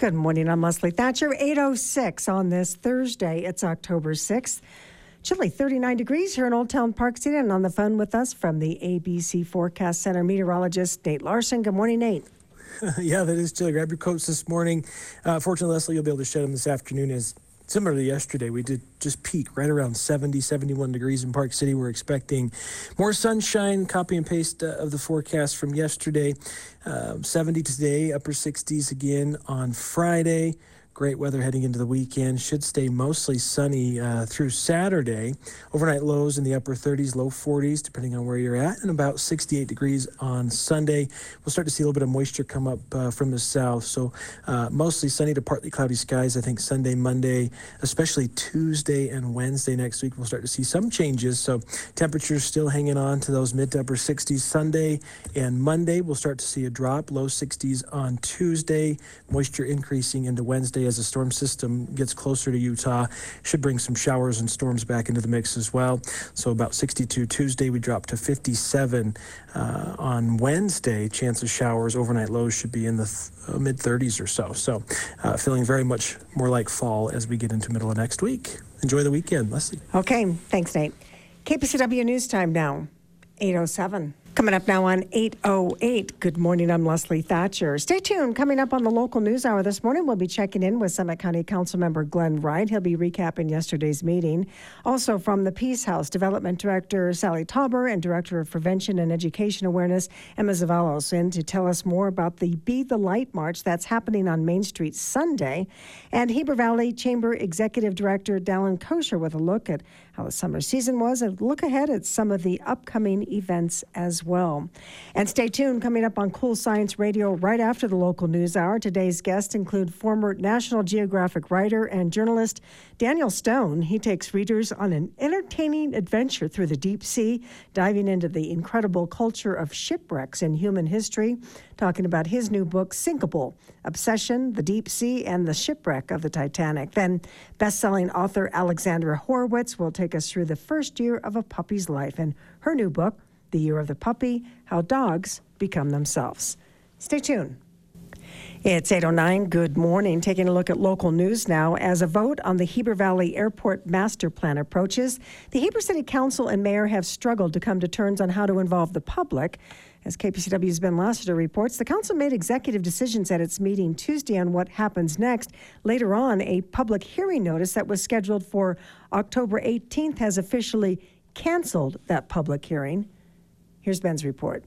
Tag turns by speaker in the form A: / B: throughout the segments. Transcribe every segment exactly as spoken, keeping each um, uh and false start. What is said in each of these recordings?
A: Good morning, I'm Leslie Thatcher. eight oh six on this Thursday. It's October sixth. Chilly thirty-nine degrees here in Old Town Park City. And on the phone with us from the A B C Forecast Center, meteorologist Nate Larson. Good morning, Nate.
B: Yeah, that is chilly. Grab your coats this morning. Uh, fortunately, Leslie, you'll be able to shed them this afternoon. As similar to yesterday, we did just peak right around seventy, seventy-one degrees in Park City. We're expecting more sunshine, copy and paste uh, of the forecast from yesterday. Uh, seventy today, upper sixties again on Friday. Great weather heading into the weekend. Should stay mostly sunny uh, through Saturday. Overnight lows in the upper thirties, low forties, depending on where you're at, and about sixty-eight degrees on Sunday. We'll start to see a little bit of moisture come up uh, from the south. So uh, mostly sunny to partly cloudy skies. I think Sunday, Monday, especially Tuesday and Wednesday next week, we'll start to see some changes. So temperatures still hanging on to those mid to upper sixties Sunday and Monday. We'll start to see a drop, low sixties on Tuesday. Moisture increasing into Wednesday as the storm system gets closer to Utah. Should bring some showers and storms back into the mix as well. So about sixty-two Tuesday, we drop to fifty-seven uh, on Wednesday. Chance of showers, overnight lows should be in the th- uh, mid thirties or so. So uh, feeling very much more like fall as we get into middle of next week. Enjoy the weekend, Leslie.
A: Okay, thanks, Nate. K P C W News Time now, eight oh seven. Coming up now on eight oh eight. Good morning, I'm Leslie Thatcher. Stay tuned. Coming up on the local news hour this morning, we'll be checking in with Summit County Councilmember Glenn Wright. He'll be recapping yesterday's meeting. Also from the Peace House, Development Director Sally Tauber and Director of Prevention and Education Awareness Emma Zavalos in to tell us more about the Be the Light March that's happening on Main Street Sunday. And Heber Valley Chamber Executive Director Dallin Kosher with a look at how the summer season was and look ahead at some of the upcoming events as well. And stay tuned, coming up on Cool Science Radio right after the local news hour. Today's guests include former National Geographic writer and journalist Daniel Stone. He takes readers on an entertaining adventure through the deep sea, diving into the incredible culture of shipwrecks in human history, talking about his new book, Sinkable, Obsession, the Deep Sea, and the Shipwreck of the Titanic. Then best-selling author Alexandra Horowitz will take us through the first year of a puppy's life and her new book, The Year of the Puppy, How Dogs Become Themselves. Stay tuned. It's eight oh nine. Good morning. Taking a look at local news now. As a vote on the Heber Valley Airport Master Plan approaches, the Heber City Council and Mayor have struggled to come to terms on how to involve the public. As K P C W's Ben Lassiter reports, the council made executive decisions at its meeting Tuesday on what happens next. Later on, a public hearing notice that was scheduled for October eighteenth has officially canceled that public hearing. Here's Ben's report.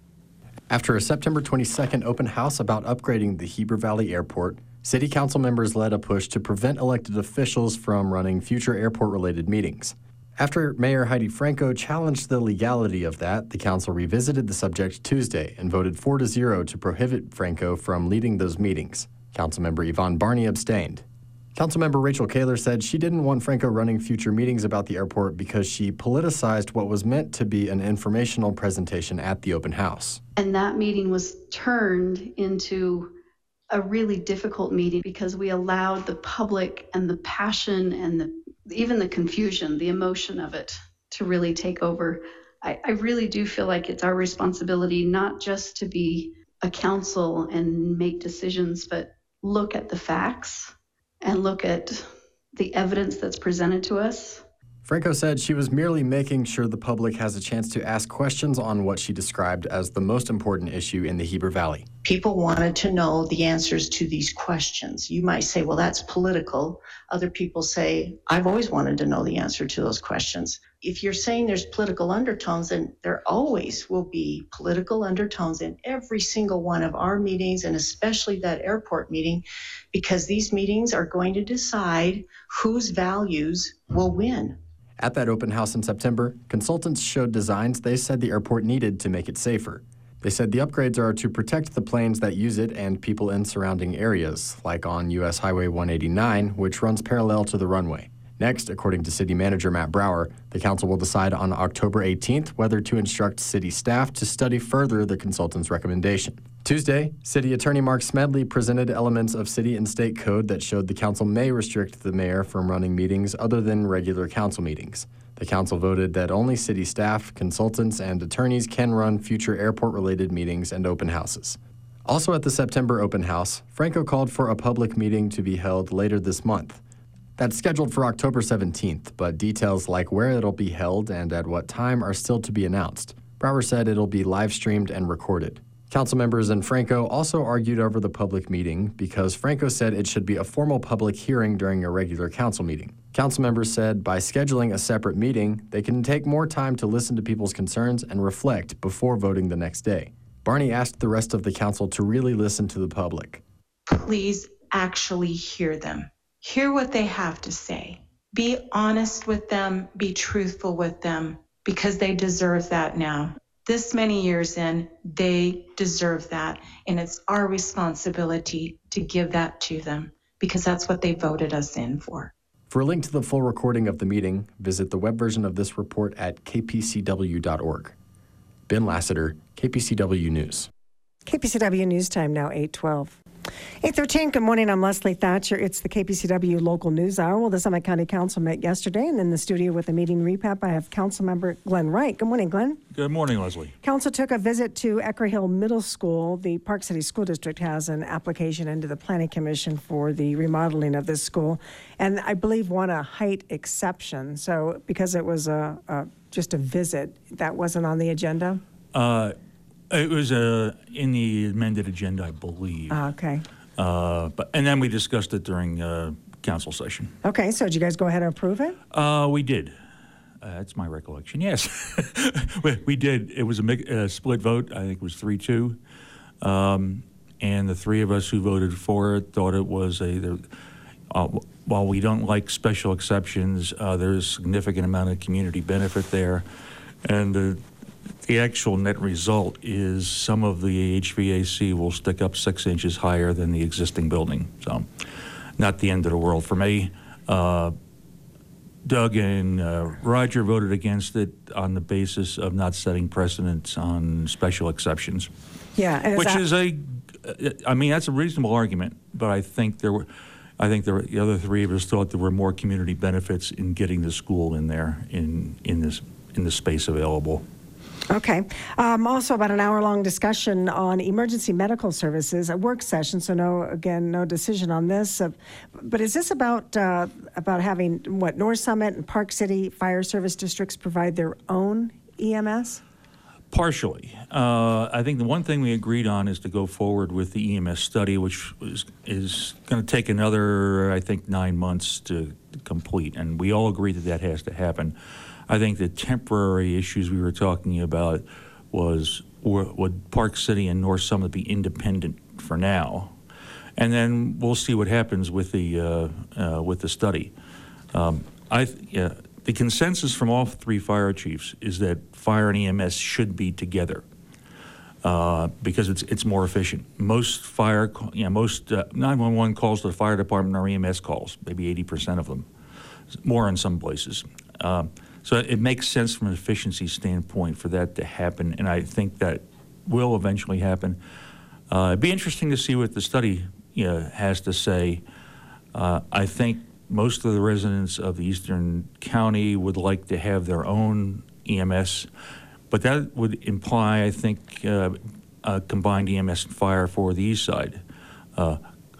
C: After a September twenty-second open house about upgrading the Heber Valley Airport, City Council members led a push to prevent elected officials from running future airport-related meetings. After Mayor Heidi Franco challenged the legality of that, the council revisited the subject Tuesday and voted four to zero to prohibit Franco from leading those meetings. Councilmember Yvonne Barney abstained. Councilmember Rachel Kaler said she didn't want Franco running future meetings about the airport because she politicized what was meant to be an informational presentation at the open house.
D: And that meeting was turned into a really difficult meeting because we allowed the public and the passion and the even the confusion, the emotion of it to really take over. I, I really do feel like it's our responsibility not just to be a council and make decisions, but look at the facts and look at the evidence that's presented to us.
C: Franco said she was merely making sure the public has a chance to ask questions on what she described as the most important issue in the Heber Valley.
E: People wanted to know the answers to these questions. You might say, well, that's political. Other people say, I've always wanted to know the answer to those questions. If you're saying there's political undertones, then there always will be political undertones in every single one of our meetings, and especially that airport meeting, because these meetings are going to decide whose values will win.
C: At that open house in September, consultants showed designs they said the airport needed to make it safer. They said the upgrades are to protect the planes that use it and people in surrounding areas, like on U S Highway one eighty-nine, which runs parallel to the runway. Next, according to City Manager Matt Brower, the council will decide on October eighteenth whether to instruct city staff to study further the consultant's recommendation. Tuesday, City Attorney Mark Smedley presented elements of city and state code that showed the council may restrict the mayor from running meetings other than regular council meetings. The council voted that only city staff, consultants, and attorneys can run future airport-related meetings and open houses. Also at the September open house, Franco called for a public meeting to be held later this month. That's scheduled for October seventeenth, but details like where it'll be held and at what time are still to be announced. Brower said it'll be live streamed and recorded. Council members and Franco also argued over the public meeting because Franco said it should be a formal public hearing during a regular council meeting. Council members said by scheduling a separate meeting, they can take more time to listen to people's concerns and reflect before voting the next day. Barney asked the rest of the council to really listen to the public.
F: Please actually hear them. Hear what they have to say. Be honest with them, be truthful with them, because they deserve that now. This many years in, they deserve that, and it's our responsibility to give that to them, because that's what they voted us in for.
C: For a link to the full recording of the meeting, visit the web version of this report at k p c w dot org. Ben Lassiter, K P C W News.
A: K P C W News Time now, eight twelve. eight thirteen, good morning, I'm Leslie Thatcher. It's the K P C W Local News Hour. Well, the Summit County Council met yesterday, and in the studio with the meeting recap, I have Councilmember Glenn Wright. Good morning, Glenn.
G: Good morning, Leslie.
A: Council took a visit to Ecker Hill Middle School. The Park City School District has an application into the Planning Commission for the remodeling of this school, and I believe won a height exception. So because it was a, a just a visit, that wasn't on the agenda?
G: Uh, it was uh, in the amended agenda, I believe.
A: Ah, okay.
G: Uh, but and then we discussed it during uh, council session.
A: Okay, so did you guys go ahead and approve it?
G: Uh, we did. Uh, that's my recollection. Yes, we, we did. It was a mi- uh, split vote. I think it was three two, um, and the three of us who voted for it thought it was a. There, uh, while we don't like special exceptions, uh, there's a significant amount of community benefit there, and uh, the actual net result is some of the H V A C will stick up six inches higher than the existing building. So, not the end of the world for me. Uh, Doug and uh, Roger voted against it on the basis of not setting precedents on special exceptions.
A: Yeah, and is
G: which
A: that-
G: is a, I mean, that's a reasonable argument, but I think there were, I think there were, the other three of us thought there were more community benefits in getting the school in there in in this in the space available.
A: Okay. Um, also, about an hour-long discussion on emergency medical services, a work session. So, no, again, no decision on this. Uh, but is this about uh, about having what North Summit and Park City Fire Service districts provide their own E M S?
G: Partially. Uh, I think the one thing we agreed on is to go forward with the E M S study, which was, is going to take another, I think, nine months to complete. And we all agree that that has to happen. I think the temporary issues we were talking about was, would Park City and North Summit be independent for now? And then we'll see what happens with the, uh, uh, with the study. Um, I, yeah, the consensus from all three fire chiefs is that fire and E M S should be together uh, because it's it's more efficient. Most fire, you know, most uh, nine one one calls to the fire department are E M S calls, maybe eighty percent of them, more in some places. Uh, so it makes sense from an efficiency standpoint for that to happen, and I think that will eventually happen. Uh, it'd be interesting to see what the study you know, has to say. Uh, I think most of the residents of the Eastern County would like to have their own E M S, but that would imply, I think, uh, a combined E M S and fire for the east side. Uh,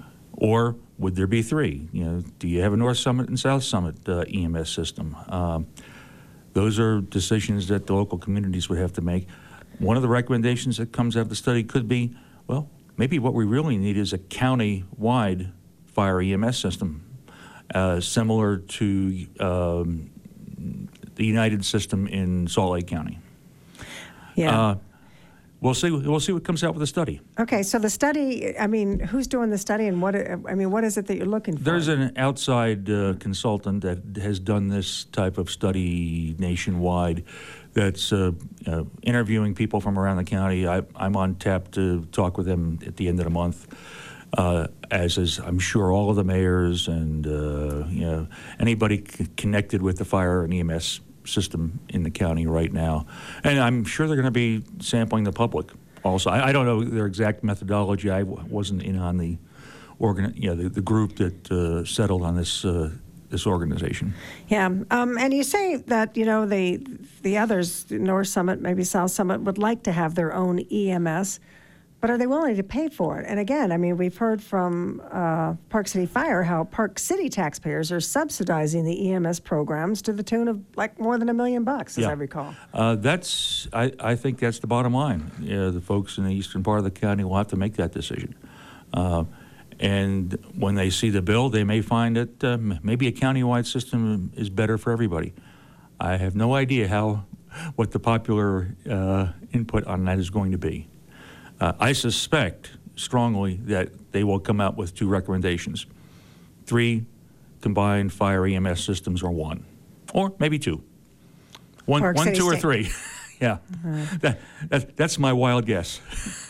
G: or would there be three? You know, do you have a North Summit and South Summit uh, E M S system? Um, those are decisions that the local communities would have to make. One of the recommendations that comes out of the study could be, well, maybe what we really need is a county-wide fire E M S system. Uh, similar to um, the United system in Salt Lake County.
A: Yeah.
G: Uh, we'll see. We'll see what comes out with the study.
A: Okay, so the study, I mean, who's doing the study and what, I mean, what is it that you're looking for?
G: There's an outside uh, consultant that has done this type of study nationwide that's uh, uh, interviewing people from around the county. I, I'm on tap to talk with them at the end of the month. Uh, as is, I'm sure, all of the mayors and uh, you know anybody c- connected with the fire and E M S system in the county right now, and I'm sure they're going to be sampling the public. Also, I, I don't know their exact methodology. I w- wasn't in on the organ, you know, the, the group that uh, settled on this uh, this organization.
A: Yeah, um, and you say that you know the the others, North Summit, maybe South Summit, would like to have their own E M S. But are they willing to pay for it? And again, I mean, we've heard from uh, Park City Fire how Park City taxpayers are subsidizing the E M S programs to the tune of like more than a million bucks, as
G: Yeah.
A: I recall.
G: Uh, that's, I, I think that's the bottom line. Yeah, the folks in the eastern part of the county will have to make that decision. Uh, and when they see the bill, they may find that um, maybe a countywide system is better for everybody. I have no idea how, what the popular uh, input on that is going to be. Uh, I suspect strongly that they will come out with two recommendations. Three combined fire E M S systems or one, or maybe two. One,
A: Park
G: one
A: City
G: two, or
A: State.
G: three. Yeah, that, that, that's my wild guess.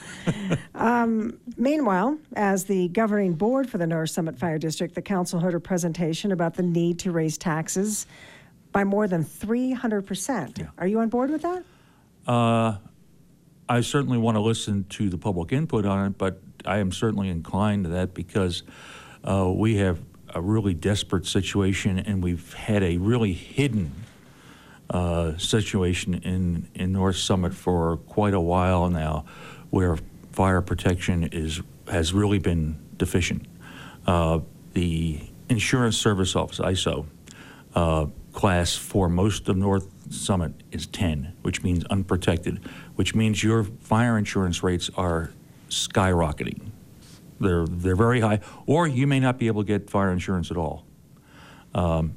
A: Um, meanwhile, as the governing board for the North Summit Fire District, the council heard a presentation about the need to raise taxes by more than three hundred percent.
G: Yeah.
A: Are you on board with that?
G: Uh, I certainly want to listen to the public input on it, but I am certainly inclined to that because uh, we have a really desperate situation, and we've had a really hidden uh, situation in, in North Summit for quite a while now, where fire protection is has really been deficient. Uh, the Insurance Service Office, I S O, uh, class for most of North Summit is ten, which means unprotected, which means your fire insurance rates are skyrocketing. They're they're very high, or you may not be able to get fire insurance at all. Um,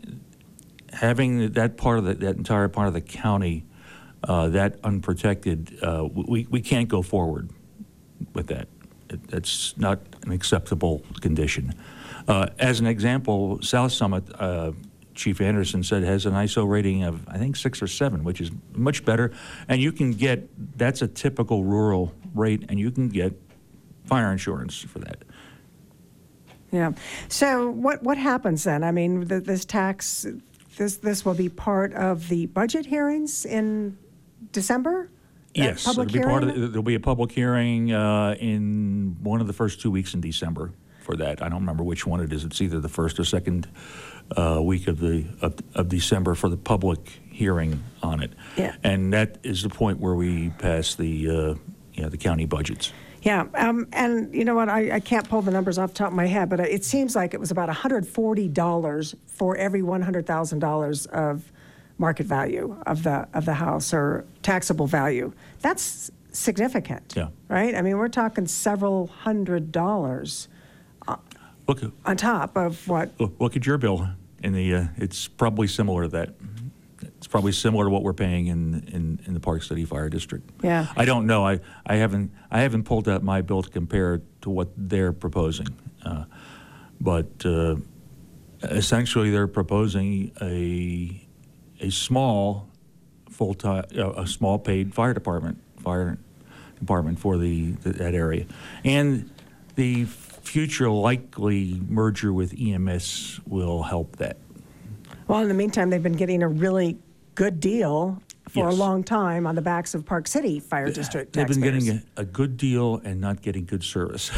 G: having that part of the, that entire part of the county uh, that unprotected, uh, we we can't go forward with that. It, that's not an acceptable condition. Uh, as an example, South Summit. Uh, Chief Anderson said has an I S O rating of, I think, six or seven, which is much better. And you can get, that's a typical rural rate, and you can get fire insurance for that.
A: Yeah. So what what happens then? I mean, th- this tax, this this will be part of the budget hearings in December? That
G: Yes,
A: public
G: it'll be part of
A: hearing?
G: the, there'll be a public hearing uh, in one of the first two weeks in December for that. I don't remember which one it is. It's either the first or second uh, week of the of, of December for the public hearing on it.
A: Yeah.
G: And that is the point where we pass the uh, you know, the county budgets.
A: Yeah, um, and you know what? I, I can't pull the numbers off the top of my head, but it seems like it was about one hundred forty dollars for every one hundred thousand dollars of market value of the of the house or taxable value. That's significant.
G: Yeah.
A: Right? I mean, we're talking several hundred dollars
G: Look, at-
A: on top of what.
G: look look at your bill. In the uh, it's probably similar to that. It's probably similar to what we're paying in, in, in the Park City Fire District.
A: Yeah.
G: I don't know. I, I haven't I haven't pulled out my bill to compare to what they're proposing, uh, but uh, essentially they're proposing a a small full time uh, a small paid fire department fire department for the, the that area, and the future likely merger with E M S will help that.
A: Well, in the meantime, they've been getting a really good deal for a
G: Yes.
A: long time on the backs of Park City Fire District
G: They've been
A: taxpayers.
G: getting a, a good deal and not getting good service.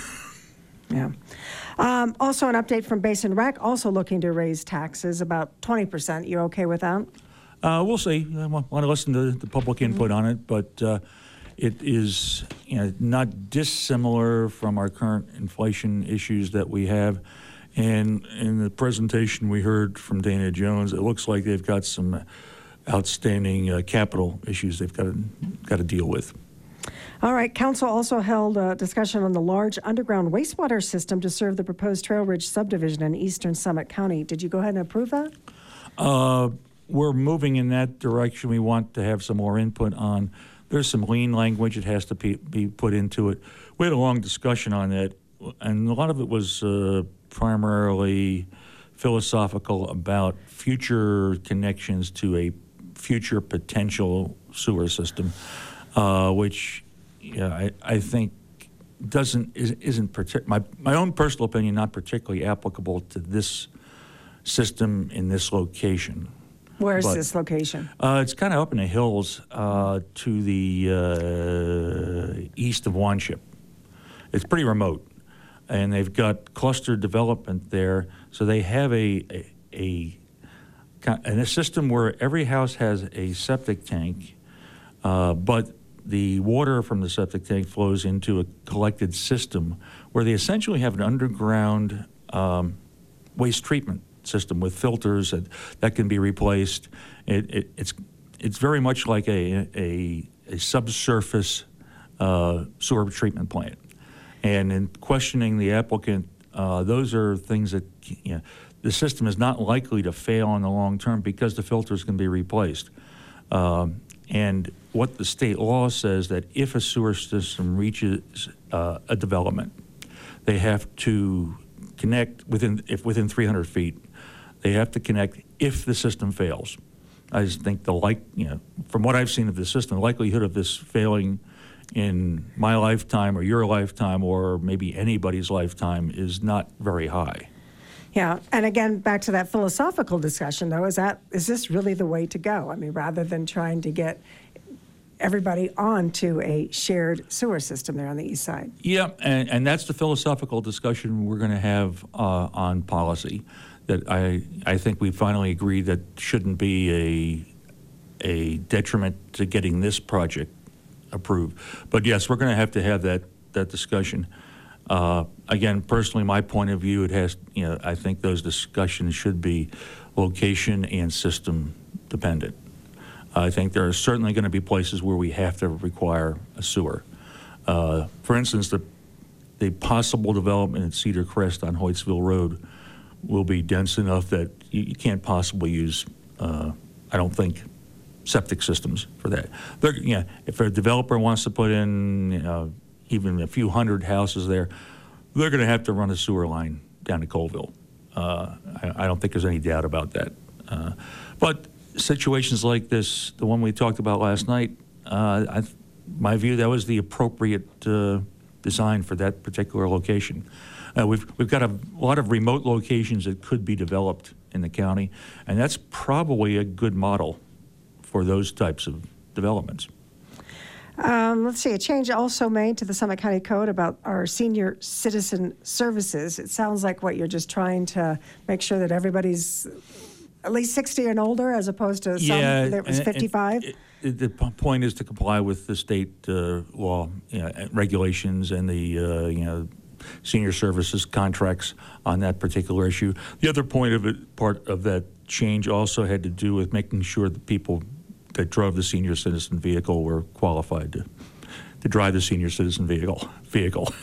A: Yeah. Um, also, an update from Basin Rec, also looking to raise taxes about twenty percent. You okay with that?
G: Uh, we'll see. I want to listen to the public input on it, but uh, it is you know, not dissimilar from our current inflation issues that we have. And in the presentation we heard from Dana Jones, it looks like they've got some outstanding uh, capital issues they've got to, got to deal with.
A: All right. Council also held a discussion on the large underground wastewater system to serve the proposed Trail Ridge subdivision in eastern Summit County. Did you go ahead and approve that?
G: Uh, we're moving in that direction. We want to have some more input on. There's some lean language that has to be, be put into it. We had a long discussion on that, and a lot of it was uh, primarily philosophical about future connections to a future potential sewer system, uh, which yeah, I, I think doesn't is, isn't partic- my my own personal opinion not particularly applicable to this system in this location.
A: Where is
G: But-
A: this location?
G: Uh, it's kind of up in the hills uh, to the uh, east of Wanship. It's pretty remote, and they've got clustered development there. So they have a a, a, and a system where every house has a septic tank, uh, but the water from the septic tank flows into a collected system where they essentially have an underground um, waste treatment system with filters that, that can be replaced. It, it, it's it's very much like a a, a subsurface uh, sewer treatment plant. And in questioning the applicant, uh, those are things that, you know, the system is not likely to fail in the long term because the filters can be replaced. Um, and what the state law says that if a sewer system reaches uh, a development, they have to connect within, if within three hundred feet, they have to connect if the system fails. I just think the like, you know, from what I've seen of the system, the likelihood of this failing in my lifetime or your lifetime or maybe anybody's lifetime is not very high.
A: Yeah, and again, back to that philosophical discussion, though, is that is this really the way to go? I mean, rather than trying to get everybody onto a shared sewer system there on the east side.
G: Yeah, and, and that's the philosophical discussion we're going to have uh, on policy that I I think we finally agreed that shouldn't be a a detriment to getting this project approved. But yes, we're going to have to have that that discussion. Uh, again, personally, my point of view, it has, you know, I think those discussions should be location and system dependent. I think there are certainly going to be places where we have to require a sewer. Uh, for instance, the the possible development at Cedar Crest on Hoytsville Road will be dense enough that you, you can't possibly use, uh, I don't think, septic systems for that. They're, you know, if a developer wants to put in, you know, even a few hundred houses there, they're going to have to run a sewer line down to Colville. Uh, I, I don't think there's any doubt about that. Uh, but situations like this, the one we talked about last night, uh, I, my view, that was the appropriate uh, design for that particular location. Uh, we've we've got a lot of remote locations that could be developed in the county, and that's probably a good model for those types of developments.
A: Um, let's see, a change also made to the Summit County Code about our senior citizen services. It sounds like what you're just trying to make sure that everybody's at least sixty and older, as opposed to some
G: Yeah,
A: that was
G: and- and
A: fifty-five.
G: it- it- The p- point is to comply with the state uh, law, you know, regulations and the, uh, you know, senior services contracts on that particular issue. The other point of it, part of that change also had to do with making sure that people that drove the senior citizen vehicle were qualified to, to drive the senior citizen vehicle. vehicle.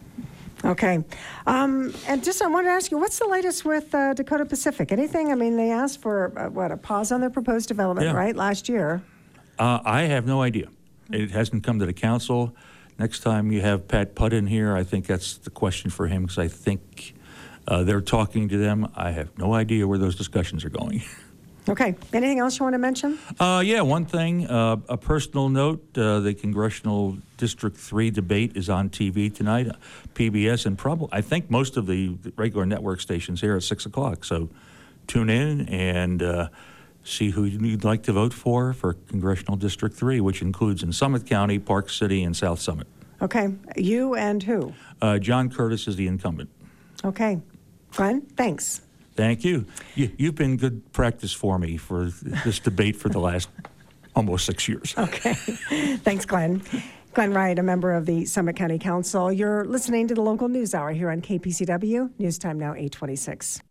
A: Okay. Um, and just I wanted to ask you, what's the latest with uh, Dakota Pacific? Anything? I mean, they asked for, uh, what, a pause on their proposed development,
G: Yeah.
A: right, last year?
G: Uh, I have no idea. It hasn't come to the council. Next time you have Pat Putt in here, I think that's the question for him, because I think uh, they're talking to them. I have no idea where those discussions are going.
A: Okay. Anything else you want to mention?
G: Uh, yeah, one thing, uh, a personal note, uh, the Congressional District three debate is on T V tonight, P B S, and probably, I think most of the regular network stations here at six o'clock. So tune in and uh, see who you'd like to vote for for Congressional District three, which includes in Summit County, Park City, and South Summit.
A: Okay. You and who?
G: Uh, John Curtis is the incumbent.
A: Okay. Glenn, thanks.
G: Thank you. you. You've been good practice for me for this debate for the last almost six years.
A: Okay. Thanks, Glenn. Glenn Wright, a member of the Summit County Council. You're listening to the local news hour here on K P C W. News time now eight twenty-six.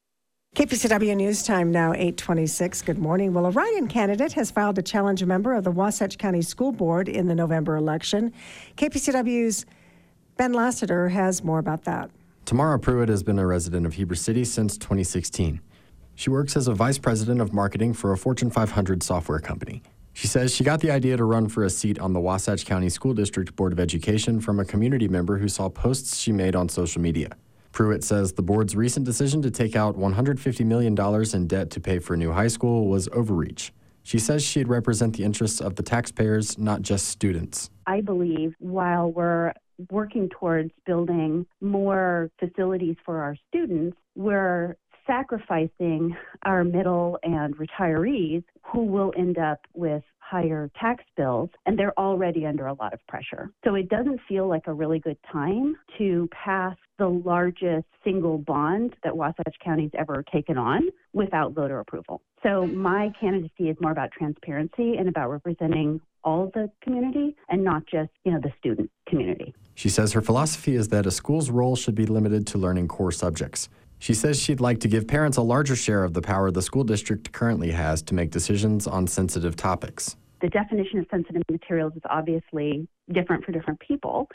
A: K P C W News time now eight twenty-six. Good morning. Well, a write-in candidate has filed to challenge a member of the Wasatch County School Board in the November election. K P C W's Ben Lassiter has more about that.
C: Tamara Pruitt has been a resident of Heber City since twenty sixteen. She works as a vice president of marketing for a Fortune five hundred software company. She says she got the idea to run for a seat on the Wasatch County School District Board of Education from a community member who saw posts she made on social media. Pruitt says the board's recent decision to take out one hundred fifty million dollars in debt to pay for a new high school was overreach. She says she'd represent the interests of the taxpayers, not just students.
H: I believe while we're working towards building more facilities for our students, we're sacrificing our middle and retirees who will end up with higher tax bills, and they're already under a lot of pressure. So it doesn't feel like a really good time to pass the largest single bond that Wasatch County's ever taken on without voter approval. So my candidacy is more about transparency and about representing all the community and not just, you know, the student community.
C: She says her philosophy is that a school's role should be limited to learning core subjects. She says she'd like to give parents a larger share of the power the school district currently has to make decisions on sensitive topics.
H: The definition of sensitive materials is obviously different for different people.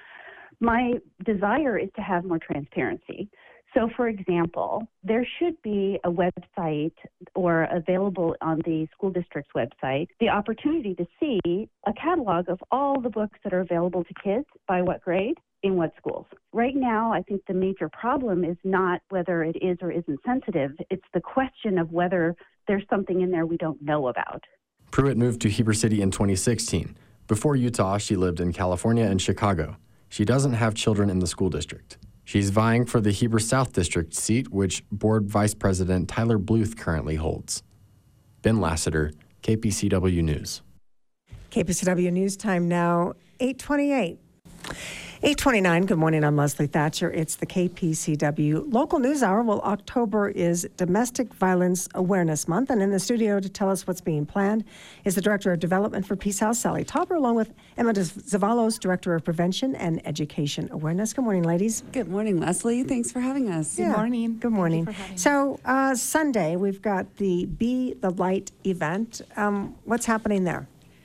H: My desire is to have more transparency. So, for example, there should be a website or available on the school district's website, the opportunity to see a catalog of all the books that are available to kids by what grade, in what schools. Right now, I think the major problem is not whether it is or isn't sensitive. It's the question of whether there's something in there we don't know about.
C: Pruitt moved to Heber City in twenty sixteen. Before Utah, she lived in California and Chicago. She doesn't have children in the school district. She's vying for the Heber South District seat, which Board Vice President Tyler Bluth currently holds. Ben Lassiter, K P C W News.
A: K P C W News time now, eight twenty-eight. eight twenty-nine, good morning, I'm Leslie Thatcher. It's the K P C W Local News Hour. Well, October is Domestic Violence Awareness Month, and in the studio to tell us what's being planned is the Director of Development for Peace House, Sally Tauber, along with Emma Zavalos, Director of Prevention and Education Awareness. Good morning, ladies.
I: Good morning, Leslie. Thanks for having us.
A: Yeah.
I: Good morning.
A: Good morning. So, uh, Sunday, we've got the Be the Light event. Um, what's happening there?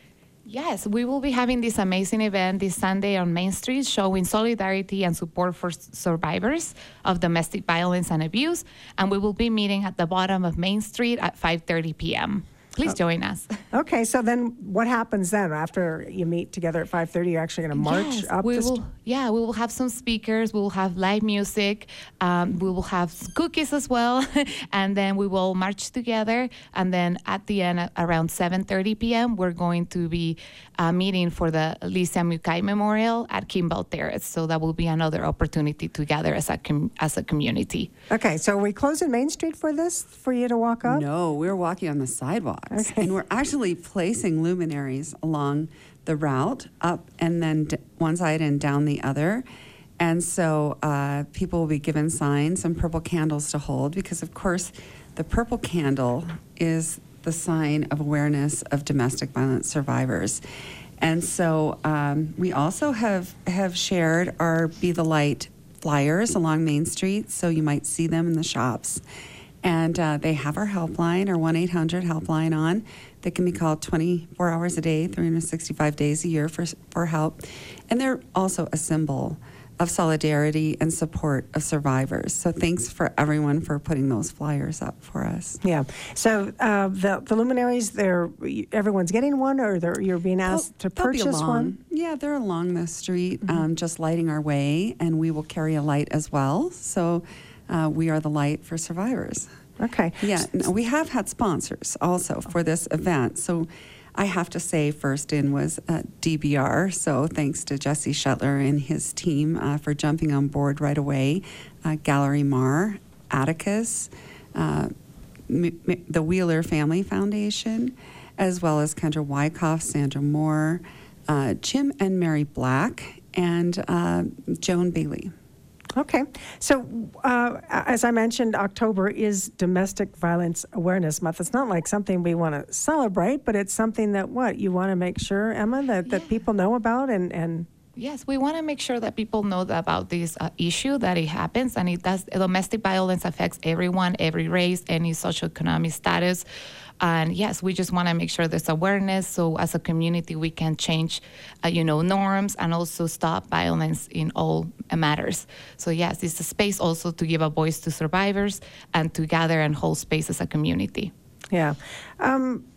J: Yes, we will be having this amazing event this Sunday on Main Street, showing solidarity and support for survivors of domestic violence and abuse. And we will be meeting at the bottom of Main Street at five thirty p.m. Please join us.
A: Okay, so then what happens then after you meet together at five thirty? You're actually going to march
J: yes,
A: up
J: we
A: the
J: will,
A: st-
J: Yeah, we will have some speakers. We will have live music. Um, we will have cookies as well. And then we will march together. And then at the end, at around seven thirty p.m., we're going to be uh, meeting for the Lisa Mukai Memorial at Kimball Terrace. So that will be another opportunity to gather as a, com- as a community.
A: Okay, so are we closing Main Street for this, for you to walk up?
I: No, we're walking on the sidewalks.
A: Okay.
I: And we're actually placing luminaries along the route, up and then d- one side and down the other. And so uh, people will be given signs and purple candles to hold because, of course, the purple candle is the sign of awareness of domestic violence survivors. And so um, we also have, have shared our Be the Light flyers along Main Street, so you might see them in the shops. And uh, they have our helpline, our one eight hundred helpline on. That can be called twenty-four hours a day, three hundred sixty-five days a year for for help. And they're also a symbol of solidarity and support of survivors. So thanks for everyone for putting those flyers up for us.
A: Yeah. So uh, the the luminaries, they're everyone's getting one, or they're, you're being asked
I: They'll,
A: to purchase
I: they'll be along,
A: one?
I: Yeah, they're along the street,
A: Mm-hmm.
I: um, just lighting our way, and we will carry a light as well. So uh, we are the light for survivors.
A: Okay.
I: Yeah, no, we have had sponsors also for this event. So I have to say first in was uh, D B R. So thanks to Jesse Shetler and his team uh, for jumping on board right away. Uh, Gallery Mar, Atticus, uh, M- M- the Wheeler Family Foundation, as well as Kendra Wyckoff, Sandra Moore, uh, Jim and Mary Black, and uh, Joan Bailey.
A: Okay. So, uh, as I mentioned, October is Domestic Violence Awareness Month. It's not like something we want to celebrate, but it's something that, what, you want to make sure, Emma, that, that
J: Yeah.
A: people know about and, and
J: Yes, we want to make sure that people know about this uh, issue, that it happens, and it does. Domestic violence affects everyone, every race, any socioeconomic status. And yes, we just want to make sure there's awareness, so as a community we can change, uh, you know, norms and also stop violence in all matters. So yes, it's a space also to give a voice to survivors and to gather and hold space as a community.
A: yeah. Um,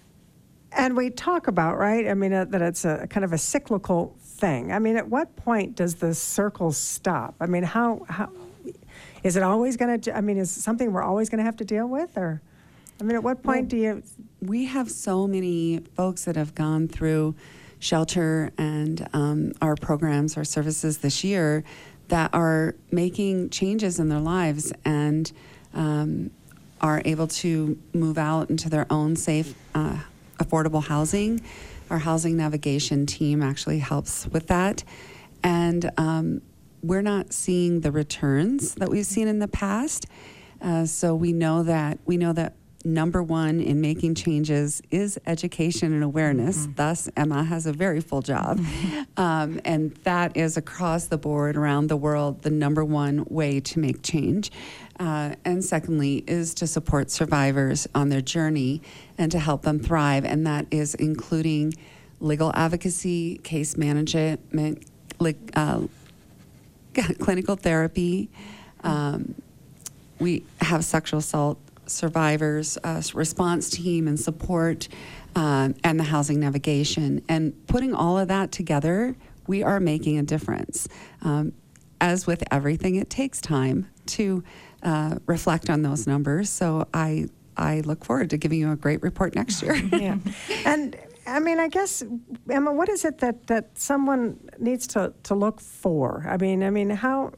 A: and we talk about, right, I mean, uh, that it's a kind of a cyclical thing. I mean, at what point does the circle stop? I mean, how, how is it always going to, I mean, is it something we're always going to have to deal with? Or, I mean, at what point
I: Well,
A: do you...
I: We have so many folks that have gone through shelter and um, our programs, our services this year that are making changes in their lives and um, are able to move out into their own safe, uh, affordable housing. Our housing navigation team actually helps with that. And um, we're not seeing the returns that we've seen in the past. Uh, so we know that we know that number one in making changes is education and awareness. Mm-hmm. Thus, Emma has a very full job. Mm-hmm. Um, and that is across the board around the world the number one way to make change. Uh, and secondly is to support survivors on their journey and to help them thrive. And that is including legal advocacy, case management, uh, clinical therapy. Um, we have sexual assault survivors uh, response team and support, um, and the housing navigation. And putting all of that together, we are making a difference. Um, as with everything, it takes time to uh, reflect on those numbers. So I I look forward to giving you a great report next year.
A: Yeah. And I mean, I guess, Emma, what is it that, that someone needs to, to look for? I mean, I mean, how,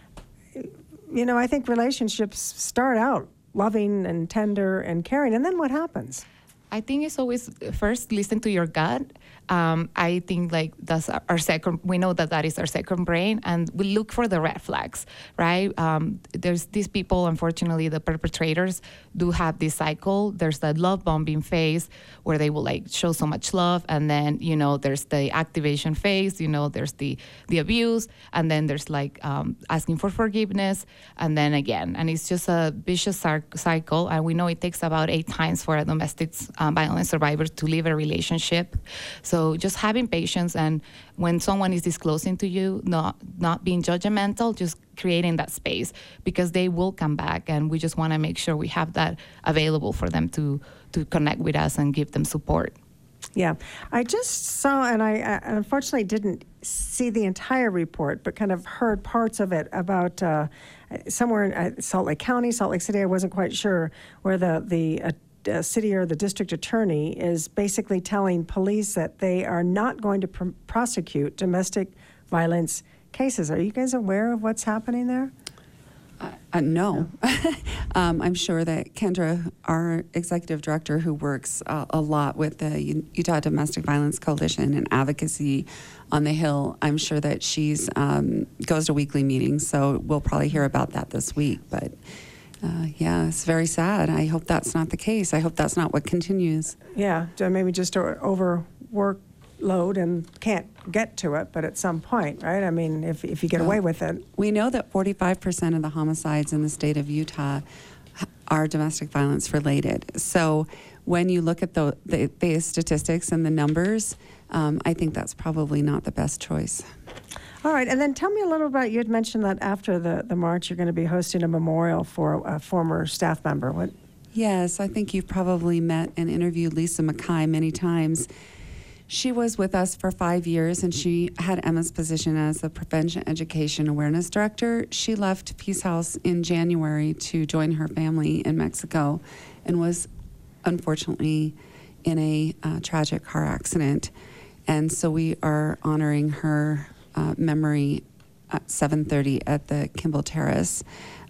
A: you know, I think relationships start out loving and tender and caring, and then what happens?
J: I think it's always first listen to your gut. Um, I think like that's our second, we know that that is our second brain, and we look for the red flags, right? Um, there's these people, unfortunately, the perpetrators do have this cycle. There's that love bombing phase where they will like show so much love, and then, you know, there's the activation phase, you know, there's the, the abuse, and then there's like um, asking for forgiveness, and then again, and it's just a vicious cycle, and we know it takes about eight times for a domestic um, violence survivor to leave a relationship. So So just having patience, and when someone is disclosing to you, not not being judgmental, just creating that space, because they will come back, and we just want to make sure we have that available for them to to connect with us and give them support.
A: Yeah, I just saw, and I, I unfortunately didn't see the entire report, but kind of heard parts of it about uh, somewhere in uh, Salt Lake County, Salt Lake City. I wasn't quite sure where the the. Uh, Uh, city or the district attorney is basically telling police that they are not going to pr- prosecute domestic violence cases. Are you guys aware of what's happening there?
I: Uh, uh, no. no. um, I'm sure that Kendra, our executive director who works uh, a lot with the Utah Domestic Violence Coalition and advocacy on the Hill, I'm sure that she's um, goes to weekly meetings, so we'll probably hear about that this week. But Uh, yeah, it's very sad. I hope that's not the case. I hope that's not what continues.
A: Yeah, maybe just overwork load and can't get to it, but at some point, right? I mean, if if you get well, away with it.
I: We know that forty-five percent of the homicides in the state of Utah are domestic violence related. So when you look at the, the, the statistics and the numbers, um, I think that's probably not the best choice.
A: All right, and then tell me a little about, you had mentioned that after the, the march, you're going to be hosting a memorial for a former staff member. What?
I: Yes, I think you've probably met and interviewed Lisa McKay many times. She was with us for five years, and she had Emma's position as the Prevention Education Awareness Director. She left Peace House in January to join her family in Mexico and was unfortunately in a uh, tragic car accident. And so we are honoring her Uh, memory at seven thirty at the Kimball Terrace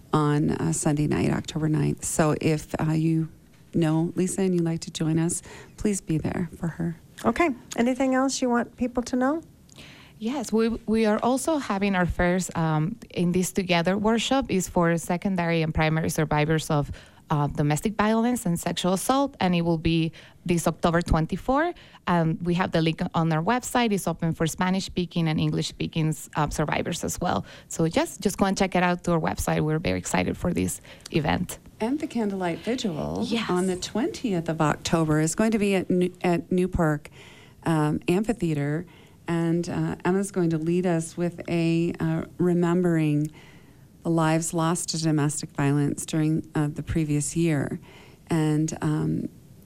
I: on uh, Sunday night, October ninth. So if uh, you know Lisa and you'd like to join us, please be there for her.
A: Okay. Anything else you want people to know?
J: Yes, we we are also having our first um, In This Together workshop is for secondary and primary survivors of Uh, domestic violence and sexual assault, and it will be this October twenty-fourth. Um, we have the link on our website. It's open for Spanish-speaking and English-speaking uh, survivors as well. So just, just go and check it out to our website. We're very excited for this event.
I: And the Candlelight Vigil
J: yes.
I: on the twentieth of October is going to be at, New, at New Park um, Amphitheater, and uh, Emma's going to lead us with a uh, remembering the lives lost to domestic violence during uh, the previous year. And um,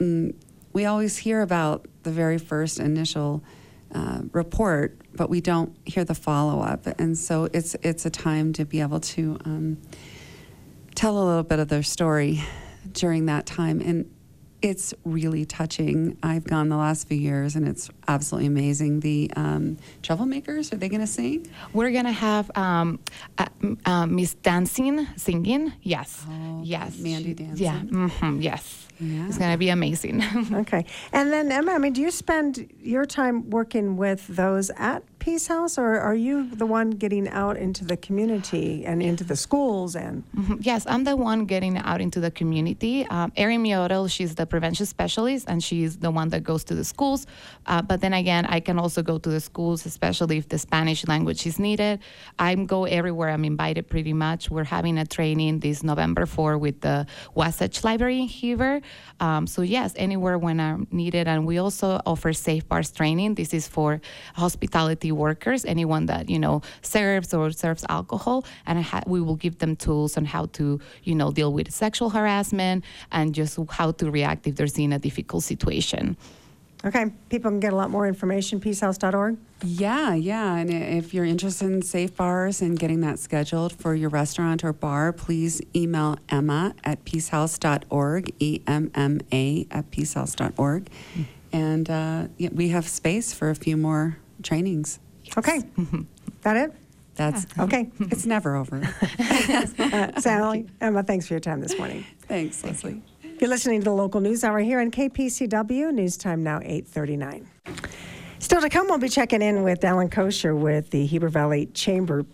I: we always hear about the very first initial uh, report, but we don't hear the follow-up. And so it's it's a time to be able to um, tell a little bit of their story during that time. And it's really touching. I've gone the last few years, and it's absolutely amazing. The um, Troublemakers, are they going to sing?
J: We're going to have um, uh, uh, Miss Dancing singing. Yes.
I: Oh,
J: yes.
I: Mandy Dancing.
J: Yeah. Mm-hmm. Yes.
I: Yeah.
J: It's going to be amazing.
A: Okay. And then, Emma, I mean, do you spend your time working with those at Peace House, or are you the one getting out into the community and into the schools? And
J: Mhm. Yes, I'm the one getting out into the community. Um, Erin Miotel, she's the prevention specialist, and she's the one that goes to the schools. Uh, but then again, I can also go to the schools, especially if the Spanish language is needed. I go everywhere I'm invited pretty much. We're having a training this November fourth with the Wasatch Library in Heber. Um, so yes, anywhere when I'm needed. And we also offer Safe Bars training. This is for hospitality workers, anyone that, you know, serves or serves alcohol. And I ha- we will give them tools on how to, you know, deal with sexual harassment and just how to react if they're in a difficult situation.
A: okay, people can get a lot more information, peacehouse dot org.
I: Yeah, yeah. And i- if you're interested in Safe Bars and getting that scheduled for your restaurant or bar, please email Emma at peacehouse dot org, E M M A at peacehouse dot org. And uh, yeah, we have space for a few more trainings.
A: Okay, that it?
I: That's
A: Okay.
I: It's never over.
A: Uh, Sally, Emma, thanks for your time this morning.
I: Thanks, Leslie.
A: You're listening to the local news hour here on K P C W. News time now eight thirty-nine. Still to come, we'll be checking in with Alan Kosher with the Heber Valley Chamber.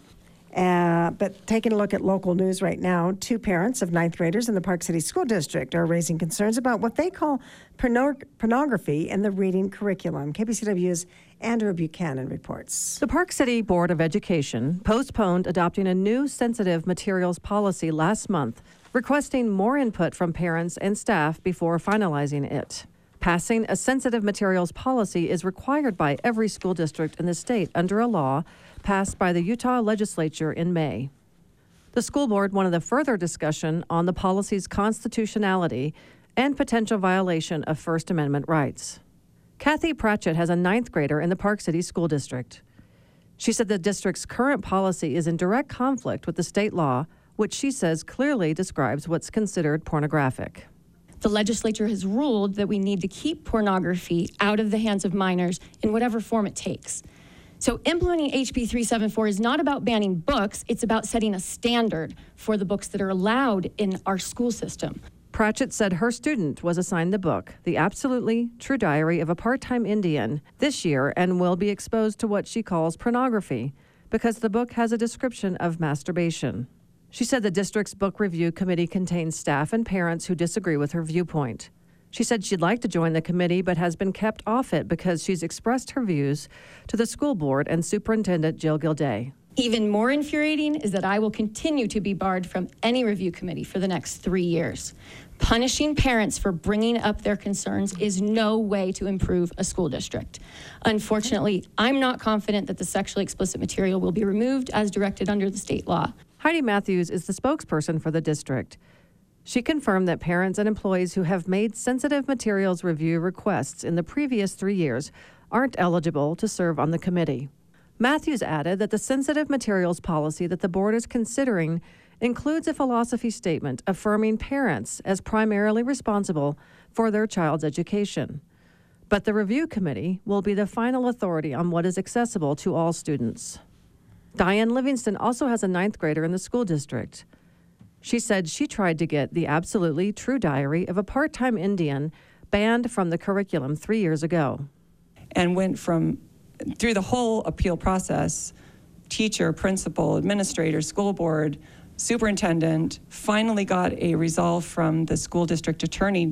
A: Uh, but taking a look at local news right now, two parents of ninth graders in the Park City School District are raising concerns about what they call porno- pornography in the reading curriculum. K P C W's Andrew Buchanan reports.
K: The Park City Board of Education postponed adopting a new sensitive materials policy last month, requesting more input from parents and staff before finalizing it. Passing a sensitive materials policy is required by every school district in the state under a law passed by the Utah legislature in May. The school board wanted a further discussion on the policy's constitutionality and potential violation of First Amendment rights. Kathy Pratchett has a ninth grader in the Park City School District. She said the district's current policy is in direct conflict with the state law, which she says clearly describes what's considered pornographic.
L: The legislature has ruled that we need to keep pornography out of the hands of minors in whatever form it takes. So implementing H B three seventy-four is not about banning books, it's about setting a standard for the books that are allowed in our school system.
K: Pratchett said her student was assigned the book, The Absolutely True Diary of a Part-Time Indian, this year and will be exposed to what she calls pornography because the book has a description of masturbation. She said the district's book review committee contains staff and parents who disagree with her viewpoint. She said she'd like to join the committee but has been kept off it because she's expressed her views to the school board and Superintendent Jill Gilday.
L: Even more infuriating is that I will continue to be barred from any review committee for the next three years. Punishing parents for bringing up their concerns is no way to improve a school district. Unfortunately, I'm not confident that the sexually explicit material will be removed as directed under the state law.
K: Heidi Matthews is the spokesperson for the district. She confirmed that parents and employees who have made sensitive materials review requests in the previous three years aren't eligible to serve on the committee. Matthews added that the sensitive materials policy that the board is considering includes a philosophy statement affirming parents as primarily responsible for their child's education. But the review committee will be the final authority on what is accessible to all students. Diane Livingston also has a ninth grader in the school district. She said she tried to get The Absolutely True Diary of a Part-Time Indian banned from the curriculum three years ago.
M: And went from through the whole appeal process, teacher, principal, administrator, school board, superintendent, finally got a resolve from the school district attorney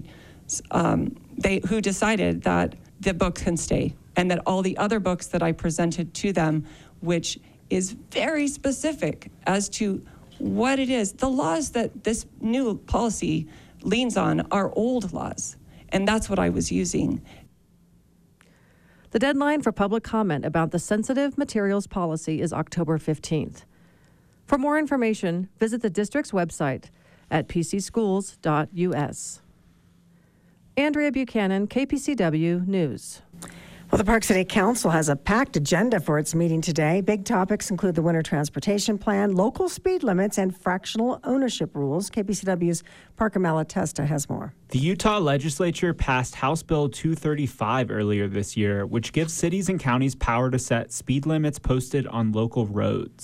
M: um, they, who decided that the book can stay and that all the other books that I presented to them, which is very specific as to what it is. The laws that this new policy leans on are old laws, and that's what I was using.
K: The deadline for public comment about the sensitive materials policy is October fifteenth. For more information, visit the district's website at p c schools dot u s. Andrea Buchanan, K P C W News.
A: Well, the Park City Council has a packed agenda for its meeting today. Big topics include the winter transportation plan, local speed limits, and fractional ownership rules. K P C W's Parker Malatesta has more.
N: The Utah legislature passed House Bill two thirty-five earlier this year, which gives cities and counties power to set speed limits posted on local roads.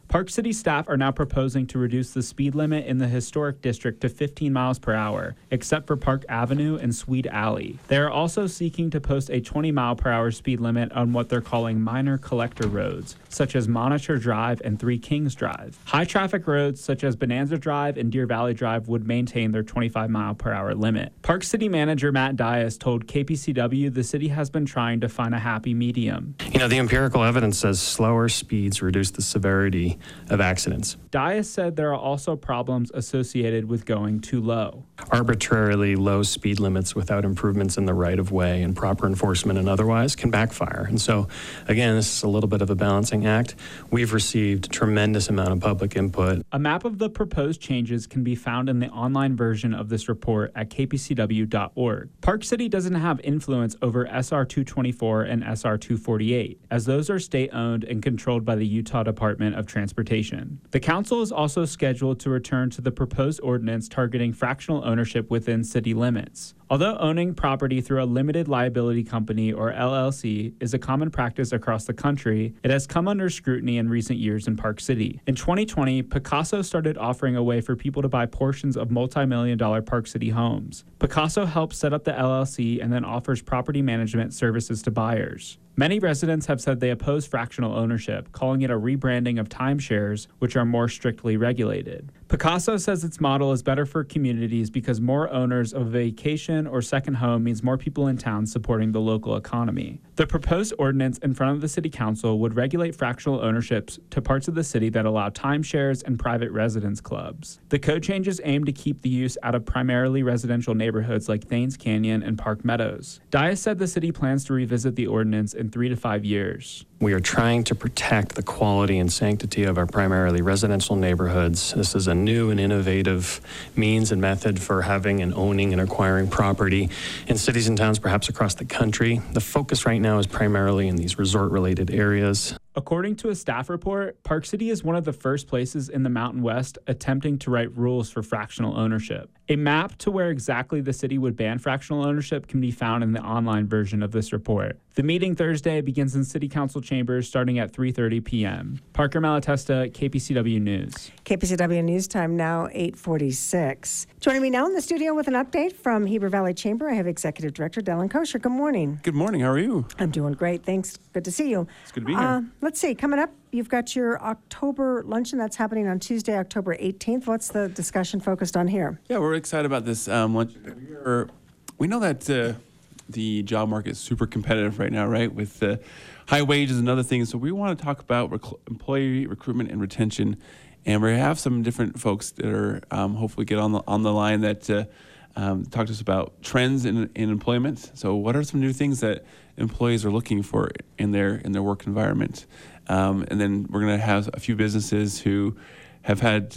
N: Park City staff are now proposing to reduce the speed limit in the historic district to fifteen miles per hour, except for Park Avenue and Swede Alley. They are also seeking to post a twenty mile per hour speed limit on what they're calling minor collector roads, such as Monitor Drive and Three Kings Drive. High traffic roads such as Bonanza Drive and Deer Valley Drive would maintain their twenty-five mile per hour limit. Park City Manager Matt Dias told K P C W the city has been trying to find a happy medium.
O: You know, the empirical evidence says slower speeds reduce the severity of accidents.
N: Dias said there are also problems associated with going too low.
O: Arbitrarily low speed limits without improvements in the right-of-way and proper enforcement and otherwise can backfire. And so, again, this is a little bit of a balancing act. We've received a tremendous amount of public input.
N: A map of the proposed changes can be found in the online version of this report at k p c w dot org. Park City doesn't have influence over S R two twenty-four and S R two forty-eight, as those are state-owned and controlled by the Utah Department of Transportation. The council is also scheduled to return to the proposed ordinance targeting fractional ownership within city limits. Although owning property through a limited liability company or L L C is a common practice across the country, it has come under scrutiny in recent years in Park City. In twenty twenty, Picasso started offering a way for people to buy portions of multi-million dollar Park City homes. Picasso helps set up the L L C and then offers property management services to buyers. Many residents have said they oppose fractional ownership, calling it a rebranding of timeshares, which are more strictly regulated. Picasso says its model is better for communities because more owners of a vacation or second home means more people in town supporting the local economy. The proposed ordinance in front of the city council would regulate fractional ownerships to parts of the city that allow timeshares and private residence clubs. The code changes aim to keep the use out of primarily residential neighborhoods like Thanes Canyon and Park Meadows. Dias said the city plans to revisit the ordinance in three to five years.
O: We are trying to protect the quality and sanctity of our primarily residential neighborhoods. This is a new and innovative means and method for having and owning and acquiring property in cities and towns, perhaps across the country. The focus right now is primarily in these resort-related areas.
N: According to a staff report, Park City is one of the first places in the Mountain West attempting to write rules for fractional ownership. A map to where exactly the city would ban fractional ownership can be found in the online version of this report. The meeting Thursday begins in City Council chambers starting at three thirty p.m. Parker Malatesta, K P C W News.
A: K P C W News time now, eight forty-six. Joining me now in the studio with an update from Heber Valley Chamber, I have Executive Director Dallin Kosher. Good morning.
P: Good morning. How are you?
A: I'm doing great. Thanks. Good to see you.
P: It's good to be here.
A: Uh, let's see. Coming up, you've got your October luncheon that's happening on Tuesday, October eighteenth. What's the discussion focused on here?
P: Yeah, we're excited about this um, luncheon. We, are, we know that uh, the job market is super competitive right now, right, with uh, high wages and other things. So we want to talk about rec- employee recruitment and retention. And we have some different folks that are um, hopefully get on the on the line that uh, um, talk to us about trends in, in employment. So what are some new things that employees are looking for in their in their work environment? Um, and then we're going to have a few businesses who have had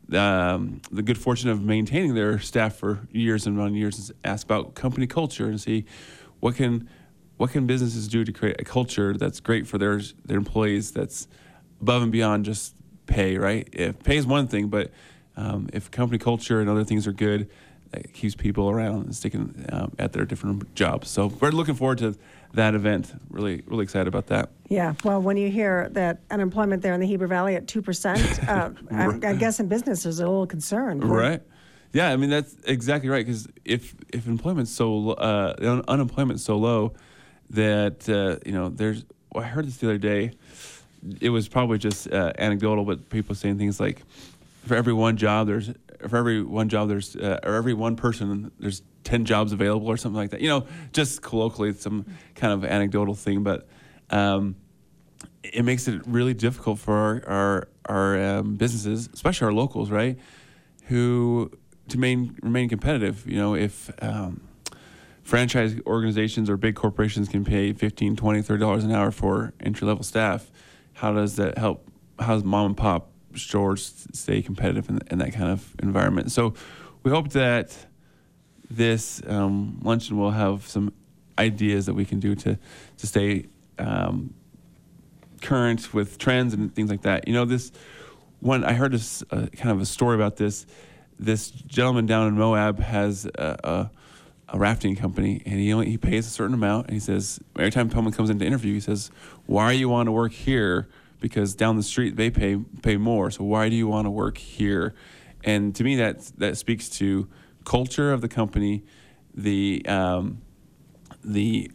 P: um, the good fortune of maintaining their staff for years and on years, and ask about company culture and see what can what can businesses do to create a culture that's great for their their employees, that's above and beyond just pay, right? If pay is one thing, but um, if company culture and other things are good, it keeps people around and sticking um, at their different jobs. So we're looking forward to that event. Really, really excited about that.
A: Yeah. Well, when you hear that unemployment there in the Heber Valley at two percent, uh, I, I guess in business there's a little concern.
P: Right. Yeah. I mean, that's exactly right. Because if if employment's so uh, un- unemployment's so low that uh, you know, there's. Well, I heard this the other day. It was probably just uh, anecdotal, but people saying things like, for every one job, there's for every one job, there's uh, or every one person, there's ten jobs available or something like that. You know, just colloquially, some kind of anecdotal thing, but um, it makes it really difficult for our our, our um, businesses, especially our locals, right, who to main, remain competitive. You know, if um, franchise organizations or big corporations can pay fifteen, twenty, thirty dollars an hour for entry-level staff, how does that help? How does mom and pop stores stay competitive in, in that kind of environment? So we hope that this um, luncheon will have some ideas that we can do to to stay um, current with trends and things like that. You know, this one, I heard this uh, kind of a story about this. This gentleman down in Moab has a, a, a rafting company, and he only he pays a certain amount, and he says every time someone comes in to interview, he says, "Why are you want to work here?" because down the street they pay pay more. So why do you want to work here? And to me, that that speaks to culture of the company, the um, the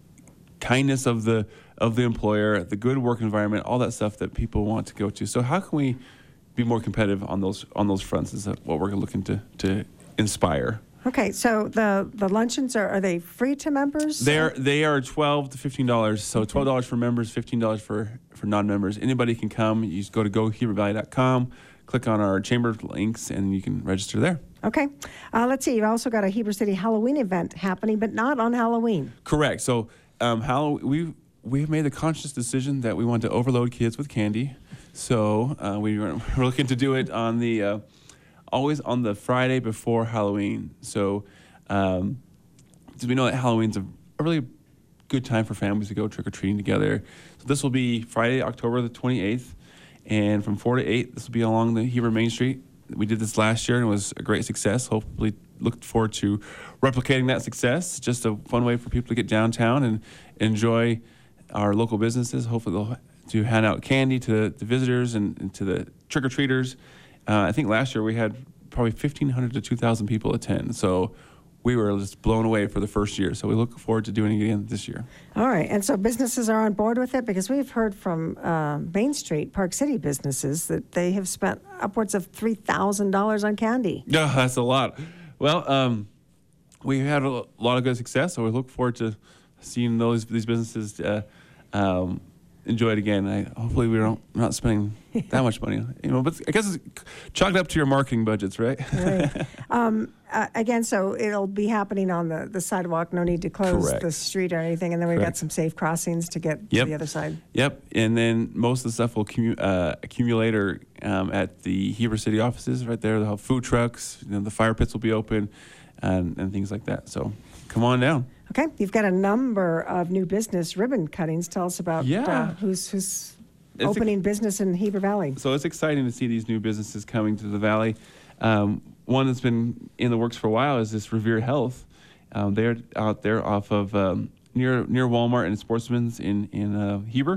P: kindness of the of the employer, the good work environment, all that stuff that people want to go to. So how can we be more competitive on those on those fronts? Is that what we're looking to to inspire?
A: Okay, so the, the luncheons, are, are they free to members?
P: They're they are twelve to fifteen dollars. So twelve dollars for members, fifteen dollars for for non-members. Anybody can come. You just go to go heber valley dot com, click on our chamber links, and you can register there.
A: Okay, uh, let's see. You've also got a Heber City Halloween event happening, but not on Halloween.
P: Correct. So um, Halloween, we we've made the conscious decision that we want to overload kids with candy. So uh, we were, we're looking to do it on the uh, always on the Friday before Halloween. So um, we know that Halloween's a, a really good time for families to go trick-or-treating together. So this will be Friday, October the twenty-eighth, and from four to eight, this will be along the Heber Main Street. We did this last year and it was a great success. Hopefully look forward to replicating that success. Just a fun way for people to get downtown and enjoy our local businesses. Hopefully they'll to hand out candy to the visitors and, and to the trick-or-treaters. Uh, I think last year we had probably fifteen hundred to two thousand people attend. So we were just blown away for the first year. So we look forward to doing it again this year.
A: All right. And so businesses are on board with it, because we've heard from uh, Main Street, Park City businesses, that they have spent upwards of three thousand dollars on candy.
P: Yeah, that's a lot. Well, um, we had a lot of good success. So we look forward to seeing those these businesses uh, um, enjoy it again. I, hopefully we don't we're not spending that much money, you know. But I guess it's chalk it up to your marketing budgets, right?
A: Right. um, uh, again, so it'll be happening on the, the sidewalk. No need to close
P: Correct.
A: the street or anything. And then we've
P: Correct.
A: got some safe crossings to get
P: Yep.
A: to the other side.
P: Yep. And then most of the stuff will commu- uh, accumulate or, um, at the Heber City offices right there. They'll have food trucks. You know, the fire pits will be open, and, and things like that. So come on down.
A: Okay, you've got a number of new business ribbon cuttings. Tell us about
P: Yeah.
A: uh, who's who's
P: It's
A: opening
P: ex-
A: business in Heber Valley.
P: So it's exciting to see these new businesses coming to the valley. Um, one that's been in the works for a while is this Revere Health. Um, they're out there off of um, near near Walmart and Sportsman's in in uh, Heber.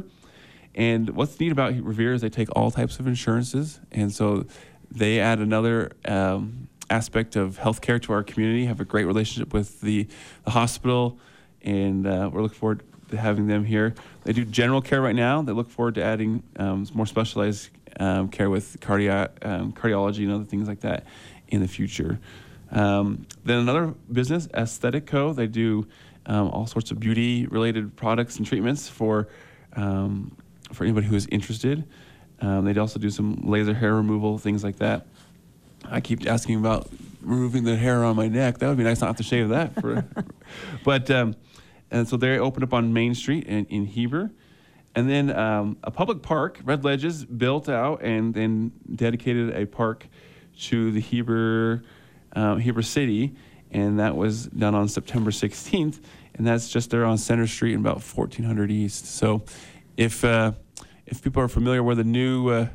P: And what's neat about Revere is they take all types of insurances, and so they add another um, aspect of healthcare to our community. Have a great relationship with the, the hospital, and uh, we're looking forward to having them here. They do general care right now. They look forward to adding um, more specialized um, care with cardio- um, cardiology and other things like that in the future. Um, then another business, Aesthetic Co. They do um, all sorts of beauty-related products and treatments for um, for anybody who is interested. Um, they also do some laser hair removal, things like that. I keep asking about removing the hair on my neck. That would be nice not to have to shave that. For, but um, and so they opened up on Main Street in, in Heber. And then um, a public park, Red Ledges, built out and then dedicated a park to the Heber, um, Heber City. And that was done on September sixteenth. And that's just there on Center Street in about fourteen hundred East. So if uh, if people are familiar where the new uh,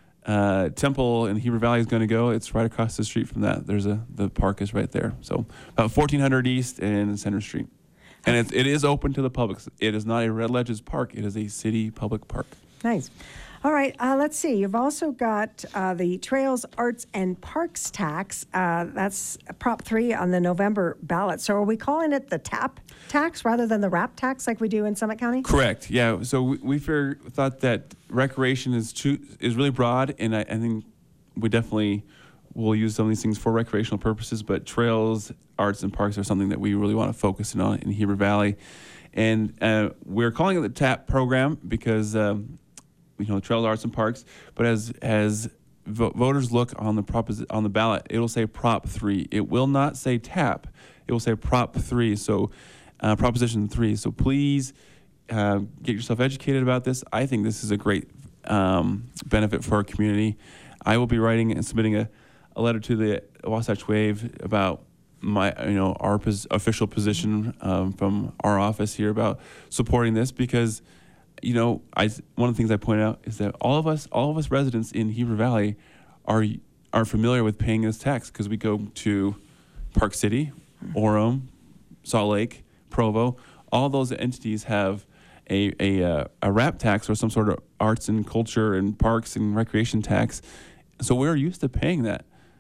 P: uh, temple in Heber Valley is going to go, it's right across the street from that. There's a the park is right there. So about fourteen hundred East and Center Street. And it, it is open to the public. It is not a Red Ledges park. It is a city public park.
A: Nice. All right, uh, let's see. You've also got uh, the Trails, Arts, and Parks tax. Uh, that's Prop three on the November ballot. So are we calling it the TAP tax rather than the RAP tax like we do in Summit County?
P: Correct. Yeah. So we, we figured, thought that recreation is too, is really broad, and I, I think we definitely will use some of these things for recreational purposes. But trails, arts, and parks are something that we really want to focus in on in Heber Valley, and uh, we're calling it the TAP program because. Um, you know, trails, arts, and parks. But as as vo- voters look on the propos- on the ballot, it'll say Prop three. It will not say TAP. It will say Prop three. So, uh, Proposition three. So please uh, get yourself educated about this. I think this is a great um, benefit for our community. I will be writing and submitting a, a letter to the Wasatch Wave about my, you know, our pos- official position um, from our office here about supporting this because. You know, I one of the things I point out is that all of us, all of us residents in Heber Valley, are are familiar with paying this tax because we go to Park City, Orem, Salt Lake, Provo. All those entities have a a, uh, a RAP tax or some sort of arts and culture and parks and recreation tax. So we're used to paying that,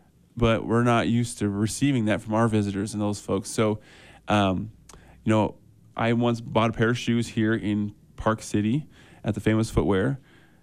P: but we're not used to receiving that from our visitors and those folks. So, um, you know, I once bought a pair of shoes here in Park City at the Famous Footwear.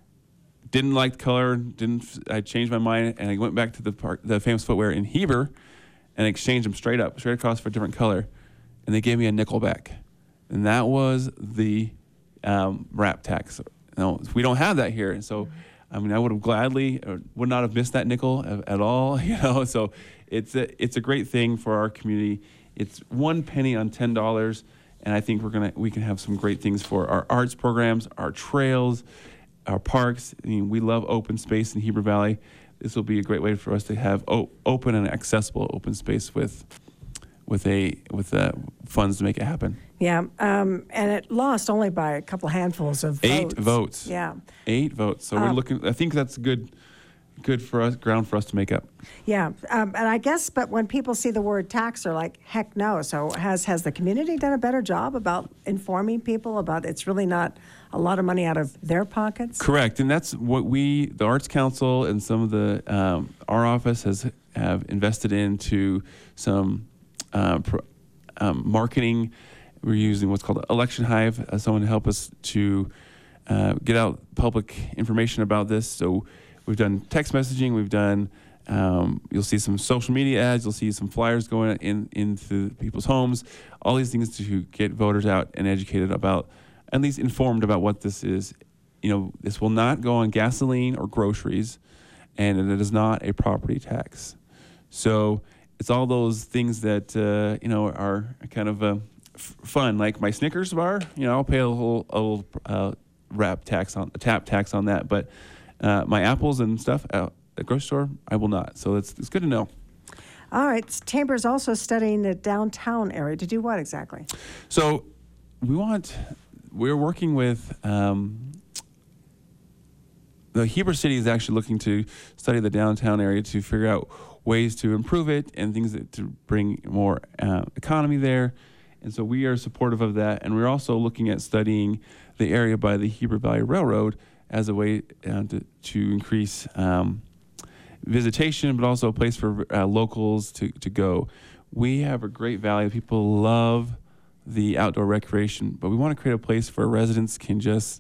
P: Didn't like the color. Didn't. I changed my mind and I went back to the park, the Famous Footwear in Heber, and exchanged them straight up, straight across for a different color, and they gave me a nickel back, and that was the um, RAP tax. No, we don't have that here, and so I mean I would have gladly or would not have missed that nickel at, at all, you know. So it's a it's a great thing for our community. It's one penny on ten dollars, and I think we're gonna we can have some great things for our arts programs, our trails, our parks. I mean, we love open space in Heber Valley. This will be a great way for us to have o- open and accessible open space with with a with uh, funds to make it happen.
A: Yeah, um, and it lost only by a couple handfuls of
P: Eight
A: votes.
P: votes.
A: Yeah.
P: Eight votes. So we're
A: Um,
P: looking. I think that's good, good for us, ground for us to make up.
A: Yeah, um, and I guess, but when people see the word tax, they're like, heck no. So has has the community done a better job about informing people about it's really not a lot of money out of their pockets?
P: Correct, and that's what we, the Arts Council, and some of the um, our office has have invested into some uh, pro, um, marketing. We're using what's called Election Hive as someone to help us to uh, get out public information about this. So we've done text messaging, we've done. Um, you'll see some social media ads. You'll see some flyers going in into people's homes. All these things to get voters out and educated about, at least informed about what this is. You know, this will not go on gasoline or groceries, and it is not a property tax. So it's all those things that uh, you know are kind of uh, f- fun, like my Snickers bar. You know, I'll pay a little, a little uh, wrap tax on a tap tax on that, but uh, my apples and stuff uh, at the grocery store, I will not. So it's it's good to know.
A: All right. Chamber's also studying the downtown area to do what exactly?
P: So we want. We're working with um, the Heber City is actually looking to study the downtown area to figure out ways to improve it and things that, to bring more uh, economy there. And so we are supportive of that. And we're also looking at studying the area by the Heber Valley Railroad as a way uh, to, to increase um, visitation, but also a place for uh, locals to, to go. We have a great valley. People love the outdoor recreation, but we want to create a place where residents can just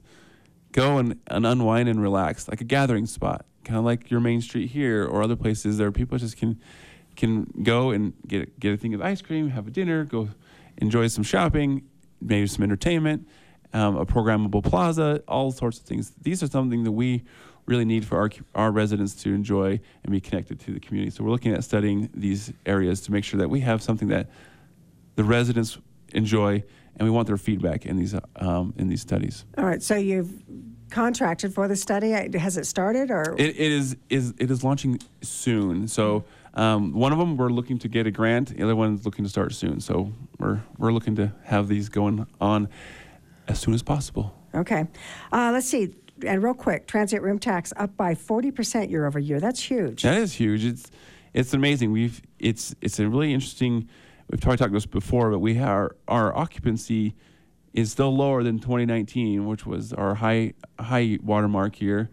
P: go and, and unwind and relax, like a gathering spot, kind of like your main street here or other places there. People just can can go and get get a thing of ice cream, have a dinner, go enjoy some shopping, maybe some entertainment, um, a programmable plaza, all sorts of things. These are something that we really need for our our residents to enjoy and be connected to the community. So we're looking at studying these areas to make sure that we have something that the residents enjoy, and we want their feedback in these um, in these studies.
A: All right, so you've contracted for the study. Has it started, or
P: it, it is is it is launching soon. So um, one of them we're looking to get a grant. The other one's looking to start soon. So we're we're looking to have these going on as soon as possible.
A: Okay, uh, let's see. And real quick, transit room tax up by forty percent year over year. That's huge.
P: That is huge. It's it's amazing. We've it's it's a really interesting. We've probably talked about this before, but we have our occupancy is still lower than twenty nineteen, which was our high high watermark year,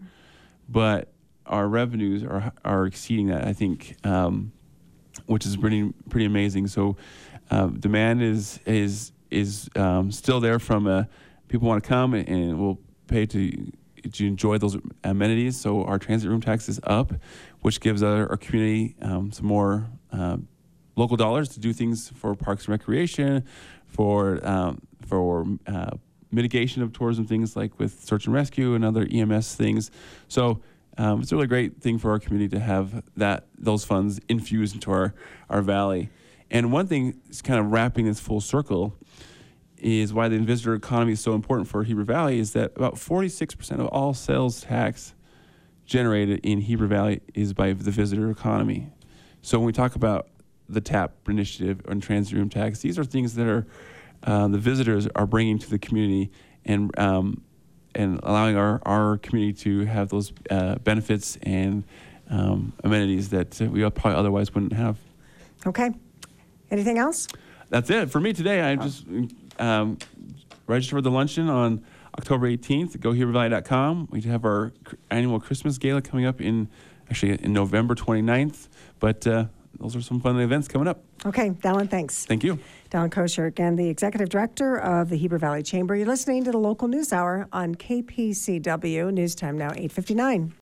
P: but our revenues are are exceeding that, I think, um, which is pretty pretty amazing. So uh, demand is is is um, still there from uh, people want to come and, and will pay to to enjoy those amenities. So our transit room tax is up, which gives our, our community um, some more. Uh, local dollars to do things for parks and recreation, for um, for uh, mitigation of tourism, things like with search and rescue and other E M S things. So um, it's a really great thing for our community to have that those funds infused into our, our valley. And one thing is kind of wrapping this full circle is why the visitor economy is so important for Heber Valley is that about forty-six percent of all sales tax generated in Heber Valley is by the visitor economy. So when we talk about the TAP initiative and transit room tax, these are things that are uh, the visitors are bringing to the community and um, and allowing our, our community to have those uh, benefits and um, amenities that we probably otherwise wouldn't have.
A: Okay. Anything else?
P: That's it for me today. I just um, registered for the luncheon on October eighteenth, go heber valley dot com. We have our cr- annual Christmas gala coming up in actually in November twenty-ninth. But uh, those are some fun events coming up.
A: Okay, Dallin, thanks.
P: Thank you.
A: Dallin Kosher, again, the Executive Director of the Heber Valley Chamber. You're listening to the Local News Hour on K P C W. News time now, eight fifty-nine.